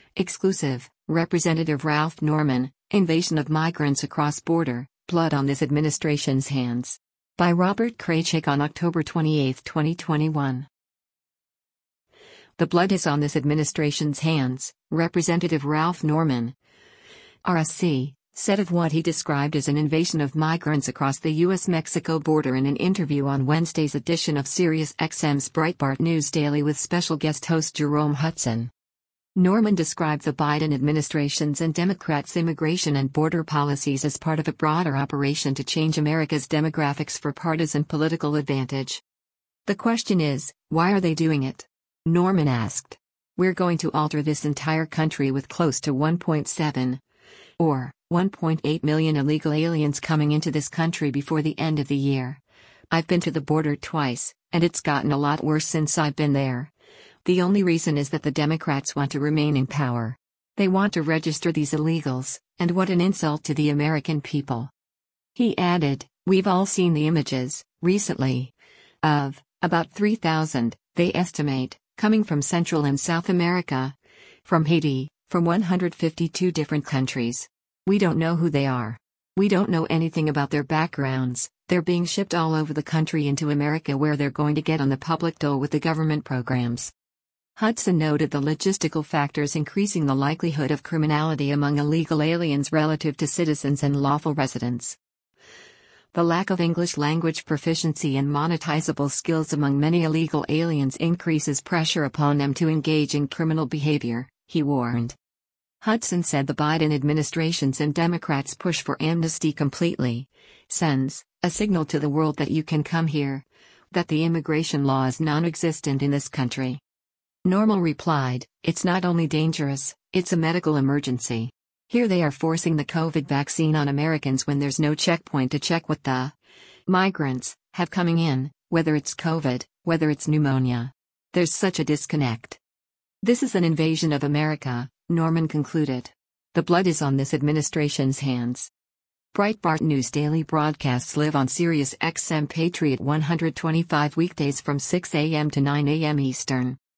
Exclusive, Representative Ralph Norman, Invasion of Migrants Across Border, Blood on This Administration's Hands. By Robert Kraychik on October 28, 2021. The blood is on this administration's hands, Representative Ralph Norman, RSC, said of what he described as an invasion of migrants across the U.S.-Mexico border in an interview on Wednesday's edition of SiriusXM's Breitbart News Daily with special guest host Jerome Hudson. Norman described the Biden administration's and Democrats' immigration and border policies as part of a broader operation to change America's demographics for partisan political advantage. The question is, why are they doing it? Norman asked. We're going to alter this entire country with close to 1.7 or 1.8 million illegal aliens coming into this country before the end of the year. I've been to the border twice, and it's gotten a lot worse since I've been there. The only reason is that the Democrats want to remain in power. They want to register these illegals, and what an insult to the American people. He added, we've all seen the images, recently, of about 3,000, they estimate, coming from Central and South America, from Haiti, from 152 different countries. We don't know who they are. We don't know anything about their backgrounds. They're being shipped all over the country into America where they're going to get on the public dole with the government programs. Hudson noted the logistical factors increasing the likelihood of criminality among illegal aliens relative to citizens and lawful residents. The lack of English language proficiency and monetizable skills among many illegal aliens increases pressure upon them to engage in criminal behavior, he warned. Hudson said the Biden administration's and Democrats' push for amnesty completely sends a signal to the world that you can come here, that the immigration law is non-existent in this country. Norman replied, it's not only dangerous, it's a medical emergency. Here they are forcing the COVID vaccine on Americans when there's no checkpoint to check what the migrants have coming in, whether it's COVID, whether it's pneumonia. There's such a disconnect. This is an invasion of America, Norman concluded. The blood is on this administration's hands. Breitbart News Daily broadcasts live on SiriusXM Patriot 125 weekdays from 6 a.m. to 9 a.m. Eastern.